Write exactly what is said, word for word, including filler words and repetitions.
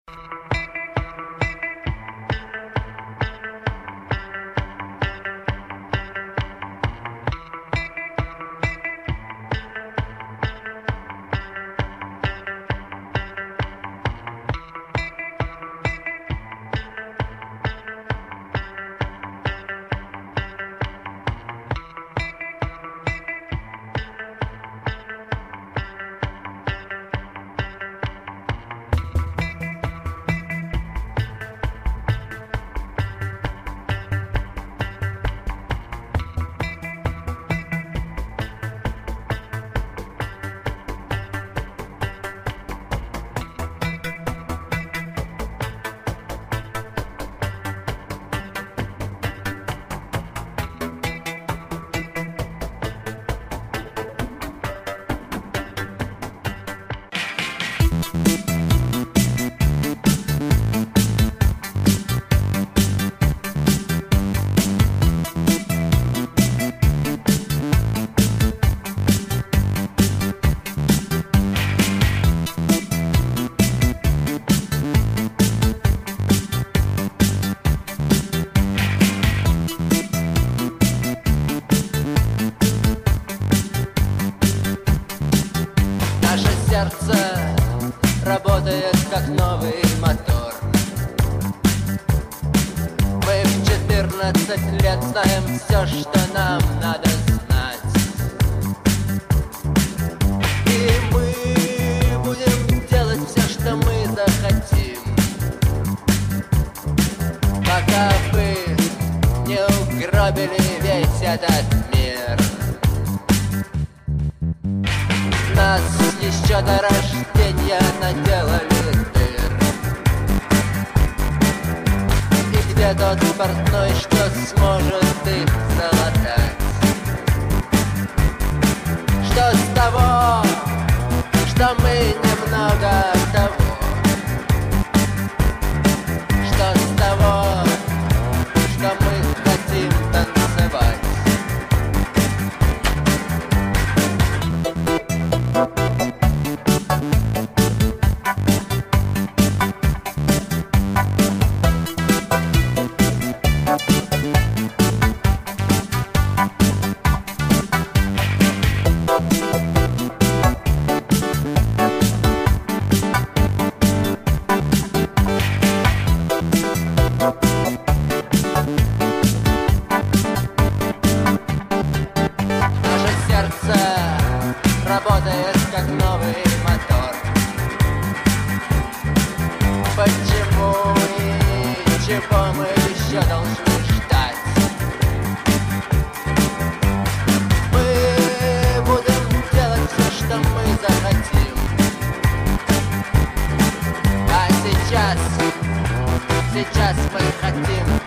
Сердце работает как новый мотор. Мы в четырнадцать лет знаем все, что нам надо знать. И мы будем делать все, что мы захотим, пока вы не угробили весь этот мир. Нас еще до рождения наделали дыр. И где тот портной, что сможет их залатать? Что с того, что мы немного того? Что с того, что мы хотим танцевать? Работает как новый мотор. Почему и чего мы еще должны ждать? Мы будем делать все, что мы захотим. А сейчас, сейчас мы хотим